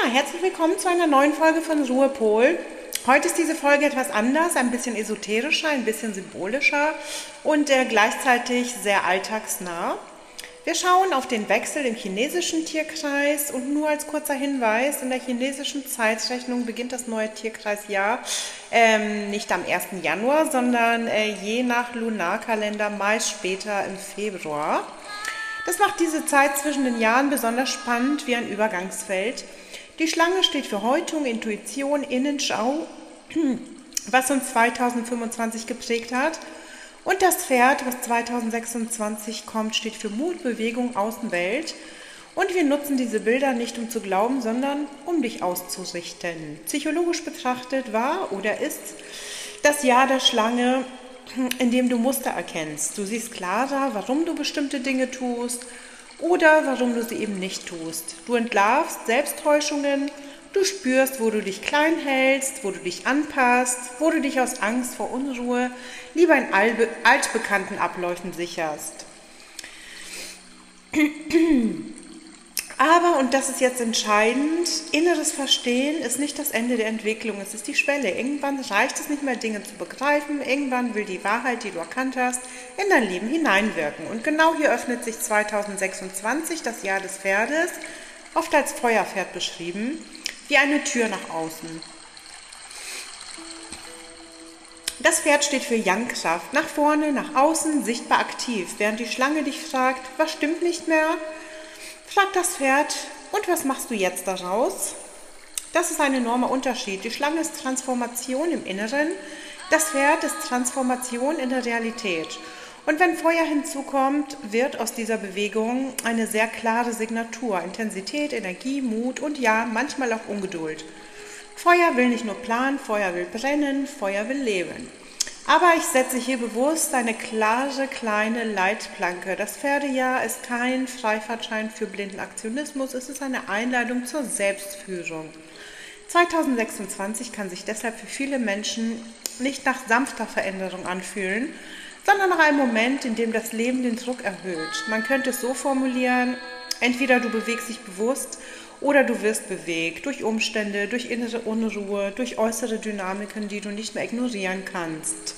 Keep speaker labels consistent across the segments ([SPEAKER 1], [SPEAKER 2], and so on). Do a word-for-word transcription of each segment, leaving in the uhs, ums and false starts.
[SPEAKER 1] Herzlich willkommen zu einer neuen Folge von Ruhepol. Heute ist diese Folge etwas anders, ein bisschen esoterischer, ein bisschen symbolischer und äh, gleichzeitig sehr alltagsnah. Wir schauen auf den Wechsel im chinesischen Tierkreis und nur als kurzer Hinweis, in der chinesischen Zeitrechnung beginnt das neue Tierkreisjahr ähm, nicht am ersten Januar, sondern äh, je nach Lunarkalender meist später im Februar. Das macht diese Zeit zwischen den Jahren besonders spannend wie ein Übergangsfeld. Die Schlange steht für Häutung, Intuition, Innenschau, was uns zweitausendfünfundzwanzig geprägt hat. Und das Pferd, was zweitausendsechsundzwanzig kommt, steht für Mut, Bewegung, Außenwelt. Und wir nutzen diese Bilder nicht, um zu glauben, sondern um dich auszurichten. Psychologisch betrachtet war oder ist das Jahr der Schlange, in dem du Muster erkennst. Du siehst klarer, warum du bestimmte Dinge tust oder warum du sie eben nicht tust. Du entlarvst Selbsttäuschungen, du spürst, wo du dich klein hältst, wo du dich anpasst, wo du dich aus Angst vor Unruhe lieber in altbekannten Abläufen sicherst. Aber, und das ist jetzt entscheidend, inneres Verstehen ist nicht das Ende der Entwicklung, es ist die Schwelle. Irgendwann reicht es nicht mehr, Dinge zu begreifen, irgendwann will die Wahrheit, die du erkannt hast, in dein Leben hineinwirken. Und genau hier öffnet sich zweitausendsechsundzwanzig, das Jahr des Pferdes, oft als Feuerpferd beschrieben, wie eine Tür nach außen. Das Pferd steht für Yang-Kraft, nach vorne, nach außen, sichtbar aktiv, während die Schlange dich fragt, was stimmt nicht mehr? Fragt das Pferd, und was machst du jetzt daraus? Das ist ein enormer Unterschied. Die Schlange ist Transformation im Inneren, das Pferd ist Transformation in der Realität. Und wenn Feuer hinzukommt, wird aus dieser Bewegung eine sehr klare Signatur, Intensität, Energie, Mut und ja, manchmal auch Ungeduld. Feuer will nicht nur planen, Feuer will brennen, Feuer will leben. Aber ich setze hier bewusst eine klare, kleine Leitplanke. Das Pferdejahr ist kein Freifahrtschein für blinden Aktionismus, es ist eine Einladung zur Selbstführung. zweitausendsechsundzwanzig kann sich deshalb für viele Menschen nicht nach sanfter Veränderung anfühlen, sondern nach einem Moment, in dem das Leben den Druck erhöht. Man könnte es so formulieren, entweder du bewegst dich bewusst oder du wirst bewegt durch Umstände, durch innere Unruhe, durch äußere Dynamiken, die du nicht mehr ignorieren kannst.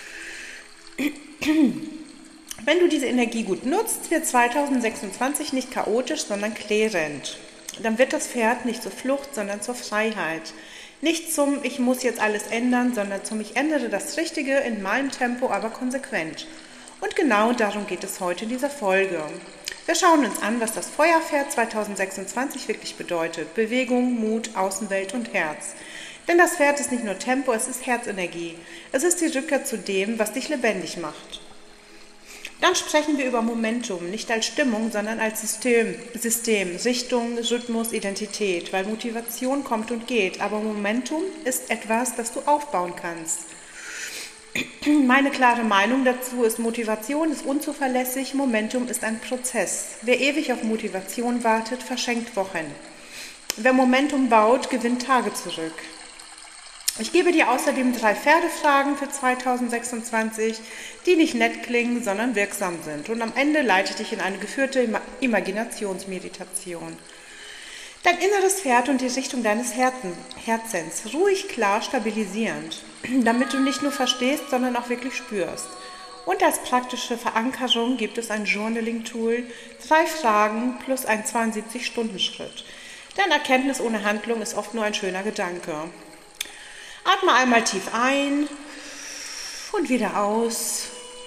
[SPEAKER 1] Wenn du diese Energie gut nutzt, wird zweitausendsechsundzwanzig nicht chaotisch, sondern klärend. Dann wird das Pferd nicht zur Flucht, sondern zur Freiheit. Nicht zum Ich muss jetzt alles ändern, sondern zum Ich ändere das Richtige in meinem Tempo, aber konsequent. Und genau darum geht es heute in dieser Folge. Wir schauen uns an, was das Feuerpferd zweitausendsechsundzwanzig wirklich bedeutet. Bewegung, Mut, Außenwelt und Herz. Denn das Pferd ist nicht nur Tempo, es ist Herzenergie. Es ist die Rückkehr zu dem, was dich lebendig macht. Dann sprechen wir über Momentum, nicht als Stimmung, sondern als System, System, Richtung, Rhythmus, Identität, weil Motivation kommt und geht, aber Momentum ist etwas, das du aufbauen kannst. Meine klare Meinung dazu ist, Motivation ist unzuverlässig, Momentum ist ein Prozess. Wer ewig auf Motivation wartet, verschenkt Wochen. Wer Momentum baut, gewinnt Tage zurück. Ich gebe dir außerdem drei Pferdefragen für zweitausendsechsundzwanzig, die nicht nett klingen, sondern wirksam sind. Und am Ende leite ich dich in eine geführte Imaginationsmeditation. Dein inneres Pferd und die Richtung deines Herzen, Herzens, ruhig, klar, stabilisierend, damit du nicht nur verstehst, sondern auch wirklich spürst. Und als praktische Verankerung gibt es ein Journaling-Tool, drei Fragen plus ein zweiundsiebzig-Stunden-Schritt. Denn Erkenntnis ohne Handlung ist oft nur ein schöner Gedanke. Atme einmal tief ein und wieder aus.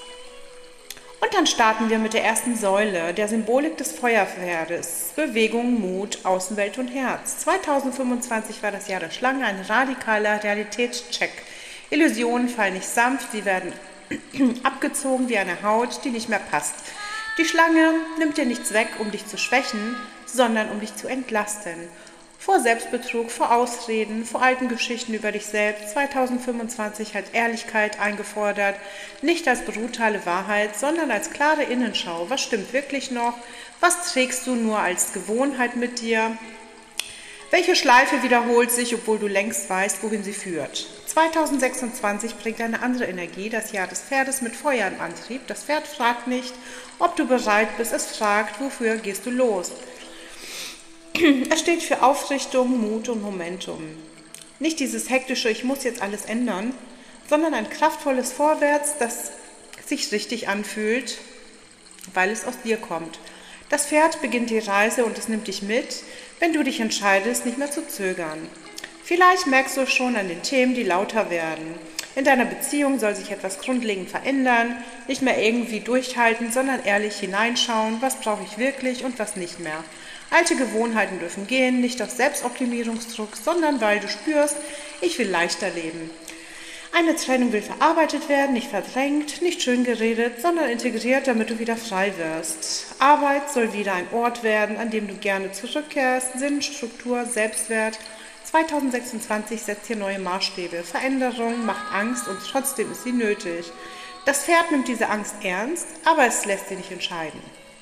[SPEAKER 1] Und dann starten wir mit der ersten Säule, der Symbolik des Feuerpferdes. Bewegung, Mut, Außenwelt und Herz. zweitausendfünfundzwanzig war das Jahr der Schlange, ein radikaler Realitätscheck. Illusionen fallen nicht sanft, sie werden abgezogen wie eine Haut, die nicht mehr passt. Die Schlange nimmt dir nichts weg, um dich zu schwächen, sondern um dich zu entlasten. Vor Selbstbetrug, vor Ausreden, vor alten Geschichten über dich selbst. zweitausendfünfundzwanzig hat Ehrlichkeit eingefordert, nicht als brutale Wahrheit, sondern als klare Innenschau. Was stimmt wirklich noch? Was trägst du nur als Gewohnheit mit dir? Welche Schleife wiederholt sich, obwohl du längst weißt, wohin sie führt? zweitausendsechsundzwanzig bringt eine andere Energie, das Jahr des Pferdes mit Feuer im Antrieb. Das Pferd fragt nicht, ob du bereit bist, es fragt, wofür gehst du los? Es steht für Aufrichtung, Mut und Momentum. Nicht dieses hektische, ich muss jetzt alles ändern, sondern ein kraftvolles Vorwärts, das sich richtig anfühlt, weil es aus dir kommt. Das Pferd beginnt die Reise und es nimmt dich mit, wenn du dich entscheidest, nicht mehr zu zögern. Vielleicht merkst du schon an den Themen, die lauter werden. In deiner Beziehung soll sich etwas grundlegend verändern, nicht mehr irgendwie durchhalten, sondern ehrlich hineinschauen, was brauche ich wirklich und was nicht mehr. Alte Gewohnheiten dürfen gehen, nicht aus Selbstoptimierungsdruck, sondern weil du spürst, ich will leichter leben. Eine Trennung will verarbeitet werden, nicht verdrängt, nicht schön geredet, sondern integriert, damit du wieder frei wirst. Arbeit soll wieder ein Ort werden, an dem du gerne zurückkehrst, Sinn, Struktur, Selbstwert. zwanzig sechsundzwanzig setzt hier neue Maßstäbe. Veränderung macht Angst und trotzdem ist sie nötig. Das Pferd nimmt diese Angst ernst, aber es lässt sie nicht entscheiden.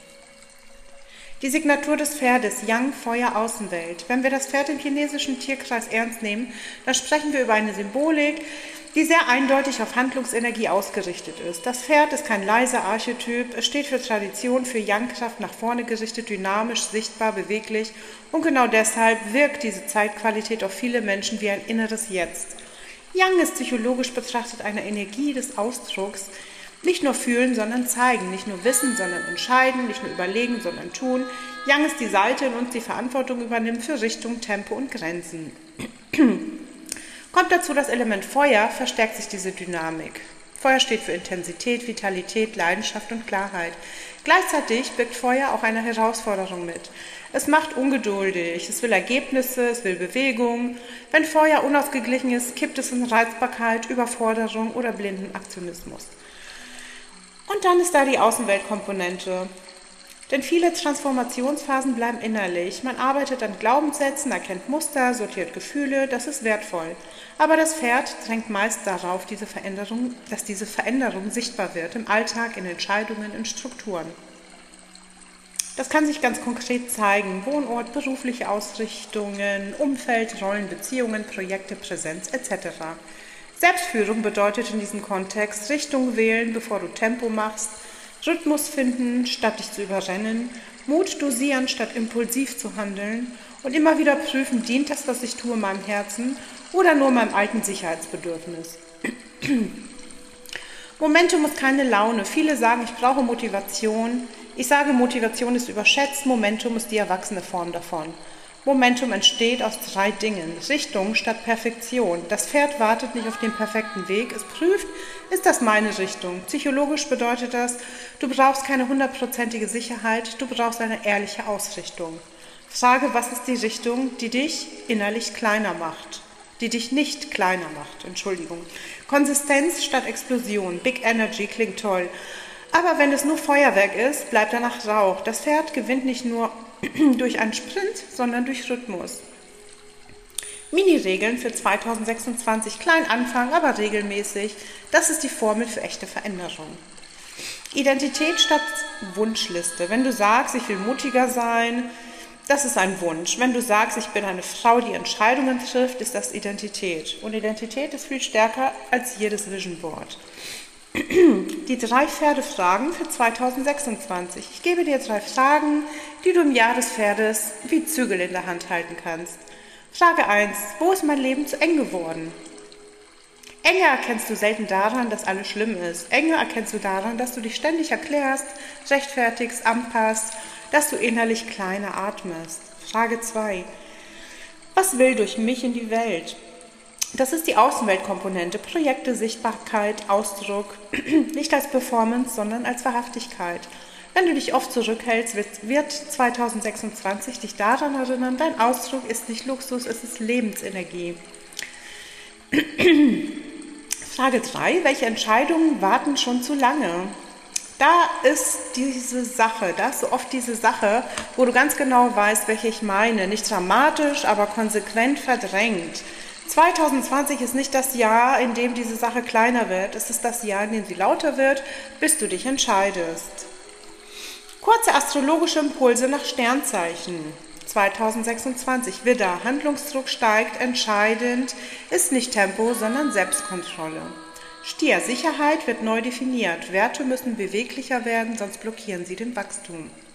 [SPEAKER 1] Die Signatur des Pferdes, Yang, Feuer, Außenwelt. Wenn wir das Pferd im chinesischen Tierkreis ernst nehmen, dann sprechen wir über eine Symbolik, die sehr eindeutig auf Handlungsenergie ausgerichtet ist. Das Pferd ist kein leiser Archetyp, es steht für Tradition, für Yang-Kraft, nach vorne gerichtet, dynamisch, sichtbar, beweglich und genau deshalb wirkt diese Zeitqualität auf viele Menschen wie ein inneres Jetzt. Yang ist psychologisch betrachtet eine Energie des Ausdrucks, nicht nur fühlen, sondern zeigen, nicht nur wissen, sondern entscheiden, nicht nur überlegen, sondern tun. Yang ist die Seite in uns, die Verantwortung übernimmt für Richtung, Tempo und Grenzen. Kommt dazu das Element Feuer, verstärkt sich diese Dynamik. Feuer steht für Intensität, Vitalität, Leidenschaft und Klarheit. Gleichzeitig birgt Feuer auch eine Herausforderung mit. Es macht ungeduldig, es will Ergebnisse, es will Bewegung. Wenn Feuer unausgeglichen ist, kippt es in Reizbarkeit, Überforderung oder blinden Aktionismus. Und dann ist da die Außenweltkomponente. Denn viele Transformationsphasen bleiben innerlich. Man arbeitet an Glaubenssätzen, erkennt Muster, sortiert Gefühle, das ist wertvoll. Aber das Pferd drängt meist darauf, diese Veränderung, dass diese Veränderung sichtbar wird, im Alltag, in Entscheidungen, in Strukturen. Das kann sich ganz konkret zeigen: Wohnort, berufliche Ausrichtungen, Umfeld, Rollen, Beziehungen, Projekte, Präsenz et cetera. Selbstführung bedeutet in diesem Kontext Richtung wählen, bevor du Tempo machst, Rhythmus finden, statt dich zu überrennen, Mut dosieren, statt impulsiv zu handeln und immer wieder prüfen, dient das, was ich tue, meinem Herzen oder nur meinem alten Sicherheitsbedürfnis. Momentum ist keine Laune. Viele sagen, ich brauche Motivation. Ich sage, Motivation ist überschätzt, Momentum ist die erwachsene Form davon. Momentum entsteht aus drei Dingen: Richtung statt Perfektion. Das Pferd wartet nicht auf den perfekten Weg, es prüft, ist das meine Richtung? Psychologisch bedeutet das, du brauchst keine hundertprozentige Sicherheit, du brauchst eine ehrliche Ausrichtung. Frage, was ist die Richtung, die dich innerlich kleiner macht? Die dich nicht kleiner macht, Entschuldigung. Konsistenz statt Explosion, Big Energy klingt toll. Aber wenn es nur Feuerwerk ist, bleibt danach Rauch. Das Pferd gewinnt nicht nur durch einen Sprint, sondern durch Rhythmus. Mini-Regeln für zwanzig sechsundzwanzig, klein anfangen, aber regelmäßig. Das ist die Formel für echte Veränderung. Identität statt Wunschliste. Wenn du sagst, ich will mutiger sein, das ist ein Wunsch. Wenn du sagst, ich bin eine Frau, die Entscheidungen trifft, ist das Identität. Und Identität ist viel stärker als jedes Vision Board. Die drei Pferdefragen für zwanzig sechsundzwanzig. Ich gebe dir drei Fragen, die du im Jahr des Pferdes wie Zügel in der Hand halten kannst. Frage eins. Wo ist mein Leben zu eng geworden? Enge erkennst du selten daran, dass alles schlimm ist. Enge erkennst du daran, dass du dich ständig erklärst, rechtfertigst, anpasst, dass du innerlich kleiner atmest. Frage zwei. Was will durch mich in die Welt? Das ist die Außenweltkomponente, Projekte, Sichtbarkeit, Ausdruck, nicht als Performance, sondern als Wahrhaftigkeit. Wenn du dich oft zurückhältst, wird zwanzig sechsundzwanzig dich daran erinnern, dein Ausdruck ist nicht Luxus, es ist Lebensenergie. Frage drei. Welche Entscheidungen warten schon zu lange? Da ist diese Sache, da ist so oft diese Sache, wo du ganz genau weißt, welche ich meine. Nicht dramatisch, aber konsequent verdrängt. zwanzig zwanzig ist nicht das Jahr, in dem diese Sache kleiner wird. Es ist das Jahr, in dem sie lauter wird, bis du dich entscheidest. Kurze astrologische Impulse nach Sternzeichen. zwanzig sechsundzwanzig. Widder. Handlungsdruck steigt, entscheidend ist nicht Tempo, sondern Selbstkontrolle. Stier. Sicherheit wird neu definiert. Werte müssen beweglicher werden, sonst blockieren sie den Wachstum.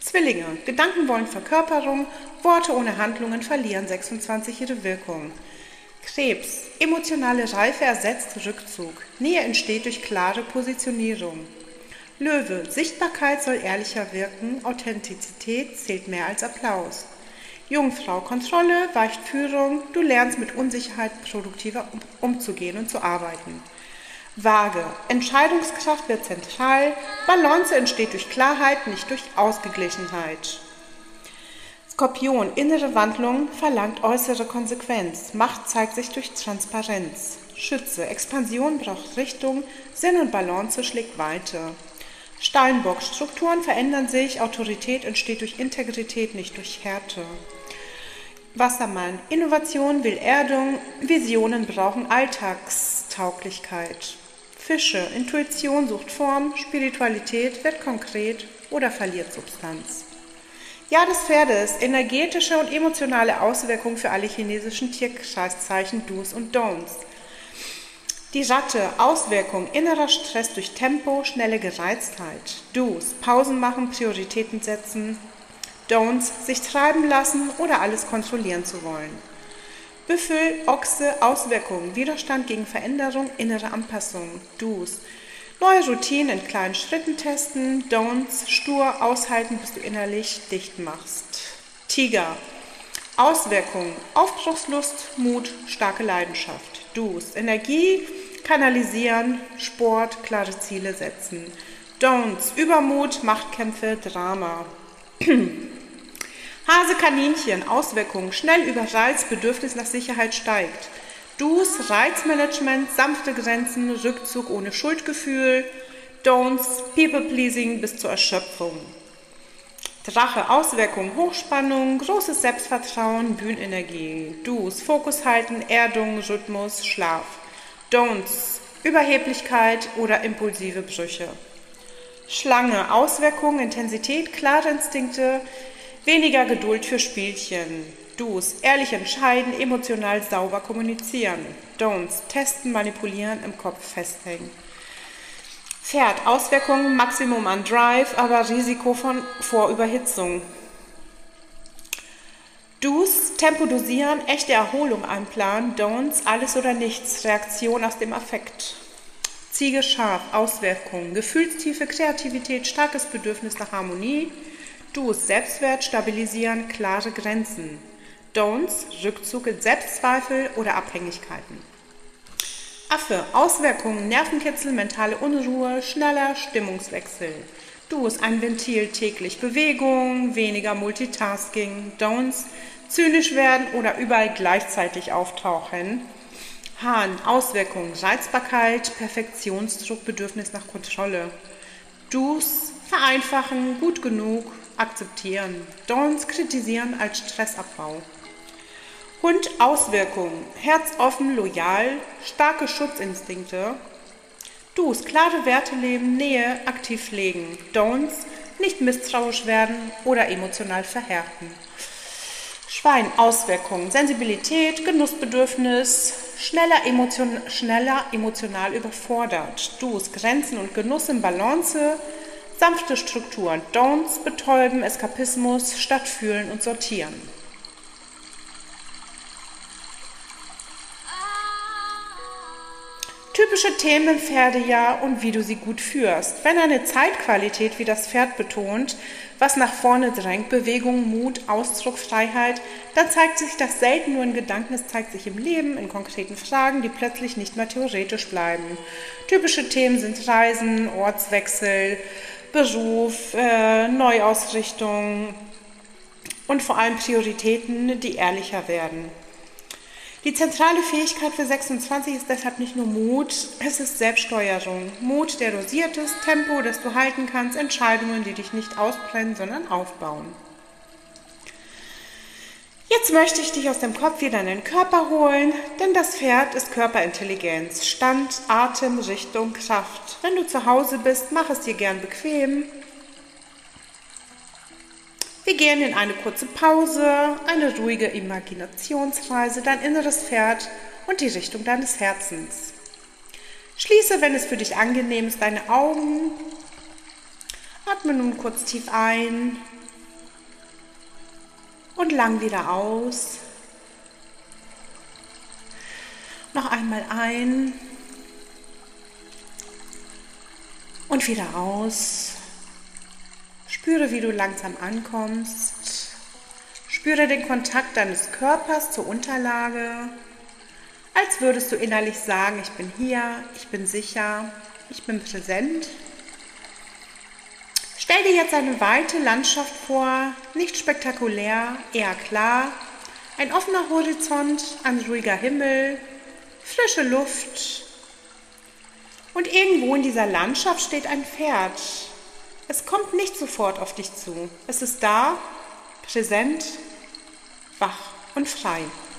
[SPEAKER 1] Zwillinge, Gedanken wollen Verkörperung, Worte ohne Handlungen verlieren sechsundzwanzig ihre Wirkung. Krebs, emotionale Reife ersetzt Rückzug, Nähe entsteht durch klare Positionierung. Löwe, Sichtbarkeit soll ehrlicher wirken, Authentizität zählt mehr als Applaus. Jungfrau, Kontrolle weicht Führung, du lernst mit Unsicherheit produktiver umzugehen und zu arbeiten. Waage, Entscheidungskraft wird zentral, Balance entsteht durch Klarheit, nicht durch Ausgeglichenheit. Skorpion, innere Wandlung verlangt äußere Konsequenz, Macht zeigt sich durch Transparenz. Schütze, Expansion braucht Richtung, Sinn und Balance schlägt Weite. Steinbock, Strukturen verändern sich, Autorität entsteht durch Integrität, nicht durch Härte. Wassermann, Innovation will Erdung, Visionen brauchen Alltagstauglichkeit. Fische, Intuition sucht Form, Spiritualität wird konkret oder verliert Substanz. Jahr des Pferdes, energetische und emotionale Auswirkungen für alle chinesischen Tierkreiszeichen, Do's und Don'ts. Die Ratte, Auswirkung, innerer Stress durch Tempo, schnelle Gereiztheit. Do's, Pausen machen, Prioritäten setzen. Don'ts, sich treiben lassen oder alles kontrollieren zu wollen. Büffel, Ochse, Auswirkungen, Widerstand gegen Veränderung, innere Anpassung. Do's, neue Routinen in kleinen Schritten testen. Don'ts, stur aushalten, bis du innerlich dicht machst. Tiger, Auswirkungen, Aufbruchslust, Mut, starke Leidenschaft. Do's, Energie, kanalisieren, Sport, klare Ziele setzen. Don'ts, Übermut, Machtkämpfe, Drama. Hase, Kaninchen, Auswirkungen, schnell überreizt, Bedürfnis nach Sicherheit steigt. Do's, Reizmanagement, sanfte Grenzen, Rückzug ohne Schuldgefühl. Don'ts, People-Pleasing bis zur Erschöpfung. Drache, Auswirkungen, Hochspannung, großes Selbstvertrauen, Bühnenenergie. Do's, Fokus halten, Erdung, Rhythmus, Schlaf. Don'ts, Überheblichkeit oder impulsive Brüche. Schlange, Auswirkungen, Intensität, klare Instinkte, weniger Geduld für Spielchen. Do's, ehrlich entscheiden, emotional sauber kommunizieren. Don'ts, testen, manipulieren, im Kopf festhängen. Pferd, Auswirkungen, Maximum an Drive, aber Risiko von Vorüberhitzung. Do's, Tempo dosieren, echte Erholung einplanen. Don'ts, alles oder nichts, Reaktion aus dem Affekt. Ziege, Schaf, Auswirkungen, Gefühlstiefe, Kreativität, starkes Bedürfnis nach Harmonie. Do's, Selbstwert, stabilisieren, klare Grenzen. Don'ts, Rückzug in Selbstzweifel oder Abhängigkeiten. Affe, Auswirkungen, Nervenkitzel, mentale Unruhe, schneller Stimmungswechsel. Do's, ein Ventil, täglich Bewegung, weniger Multitasking. Don'ts, zynisch werden oder überall gleichzeitig auftauchen. Hahn, Auswirkungen, Reizbarkeit, Perfektionsdruck, Bedürfnis nach Kontrolle. Do's, vereinfachen, gut genug, akzeptieren. Don'ts, kritisieren als Stressabbau. Hund, Auswirkungen, herzoffen, loyal, starke Schutzinstinkte. Do's, klare Werte leben, Nähe, aktiv pflegen. Don'ts, nicht misstrauisch werden oder emotional verhärten. Schwein, Auswirkungen, Sensibilität, Genussbedürfnis, schneller, emotion, schneller emotional überfordert. Do's, Grenzen und Genuss in Balance, sanfte Strukturen. Don'ts, betäuben, Eskapismus, statt fühlen und sortieren. Typische Themen im Pferdejahr und wie du sie gut führst. Wenn eine Zeitqualität wie das Pferd betont, was nach vorne drängt, Bewegung, Mut, Ausdruck, Freiheit, dann zeigt sich das selten nur in Gedanken, es zeigt sich im Leben, in konkreten Fragen, die plötzlich nicht mehr theoretisch bleiben. Typische Themen sind Reisen, Ortswechsel, Beruf, äh, Neuausrichtung und vor allem Prioritäten, die ehrlicher werden. Die zentrale Fähigkeit für sechsundzwanzig ist deshalb nicht nur Mut, es ist Selbststeuerung. Mut, der dosiert ist, Tempo, das du halten kannst, Entscheidungen, die dich nicht ausbrennen, sondern aufbauen. Jetzt möchte ich dich aus dem Kopf wieder in den Körper holen, denn das Pferd ist Körperintelligenz, Stand, Atem, Richtung, Kraft. Wenn du zu Hause bist, mach es dir gern bequem. Wir gehen in eine kurze Pause, eine ruhige Imaginationsreise, dein inneres Pferd und die Richtung deines Herzens. Schließe, wenn es für dich angenehm ist, deine Augen. Atme nun kurz tief ein und lang wieder aus. Noch einmal ein und wieder aus. Spüre, wie du langsam ankommst. Spüre den Kontakt deines Körpers zur Unterlage, als würdest du innerlich sagen, ich bin hier, ich bin sicher, ich bin präsent. Stell dir jetzt eine weite Landschaft vor, nicht spektakulär, eher klar. Ein offener Horizont, ein ruhiger Himmel, frische Luft. Und irgendwo in dieser Landschaft steht ein Pferd. Es kommt nicht sofort auf dich zu. Es ist da, präsent, wach und frei.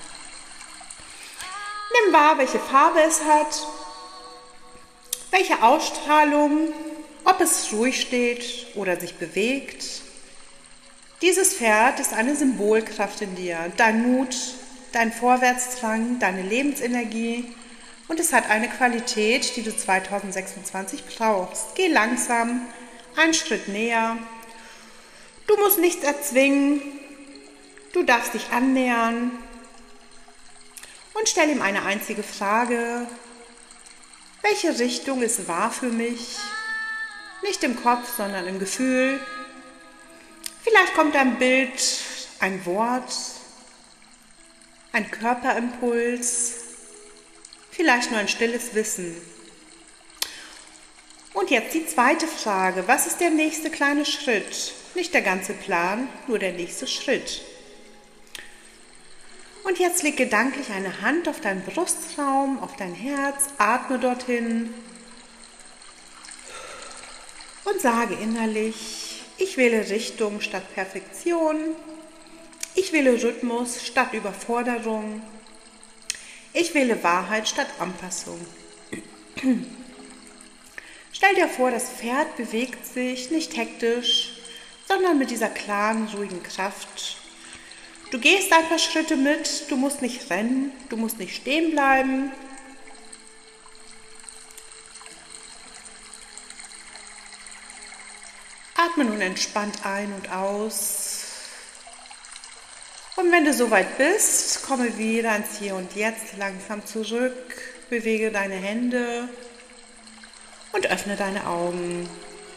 [SPEAKER 1] Nimm wahr, welche Farbe es hat, welche Ausstrahlung, ob es ruhig steht oder sich bewegt. Dieses Pferd ist eine Symbolkraft in dir, dein Mut, dein Vorwärtsdrang, deine Lebensenergie und es hat eine Qualität, die du zweitausendsechsundzwanzig brauchst. Geh langsam, einen Schritt näher. Du musst nichts erzwingen, du darfst dich annähern und stell ihm eine einzige Frage. Welche Richtung ist wahr für mich? Nicht im Kopf, sondern im Gefühl. Vielleicht kommt ein Bild, ein Wort, ein Körperimpuls, vielleicht nur ein stilles Wissen. Und jetzt die zweite Frage. Was ist der nächste kleine Schritt? Nicht der ganze Plan, nur der nächste Schritt. Und jetzt leg gedanklich eine Hand auf deinen Brustraum, auf dein Herz, atme dorthin und sage innerlich, ich wähle Richtung statt Perfektion, ich wähle Rhythmus statt Überforderung, ich wähle Wahrheit statt Anpassung. Stell dir vor, das Pferd bewegt sich nicht hektisch, sondern mit dieser klaren, ruhigen Kraft. Du gehst ein paar Schritte mit, du musst nicht rennen, du musst nicht stehen bleiben. Atme nun entspannt ein und aus. Und wenn du soweit bist, komme wieder ins Hier und Jetzt langsam zurück, bewege deine Hände und öffne deine Augen.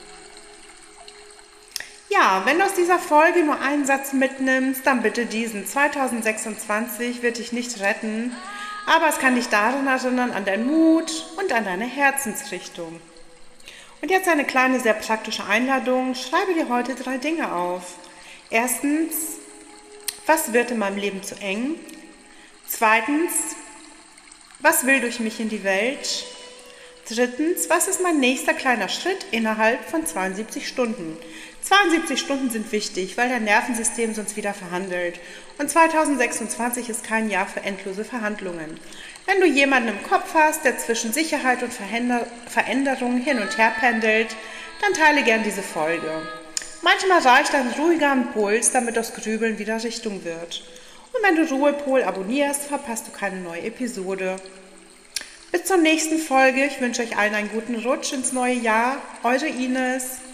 [SPEAKER 1] Ja, wenn du aus dieser Folge nur einen Satz mitnimmst, dann bitte diesen. zweitausendsechsundzwanzig wird dich nicht retten, aber es kann dich daran erinnern, an deinen Mut und an deine Herzensrichtung. Und jetzt eine kleine, sehr praktische Einladung. Schreibe dir heute drei Dinge auf. Erstens, was wird in meinem Leben zu eng? Zweitens, was will durch mich in die Welt? Drittens, was ist mein nächster kleiner Schritt innerhalb von zweiundsiebzig Stunden? zweiundsiebzig Stunden sind wichtig, weil dein Nervensystem sonst wieder verhandelt. Und zweitausendsechsundzwanzig ist kein Jahr für endlose Verhandlungen. Wenn du jemanden im Kopf hast, der zwischen Sicherheit und Veränderung hin und her pendelt, dann teile gern diese Folge. Manchmal reicht ein ruhiger Impuls, damit das Grübeln wieder Richtung wird. Und wenn du Ruhepol abonnierst, verpasst du keine neue Episode. Bis zur nächsten Folge. Ich wünsche euch allen einen guten Rutsch ins neue Jahr. Eure Ines.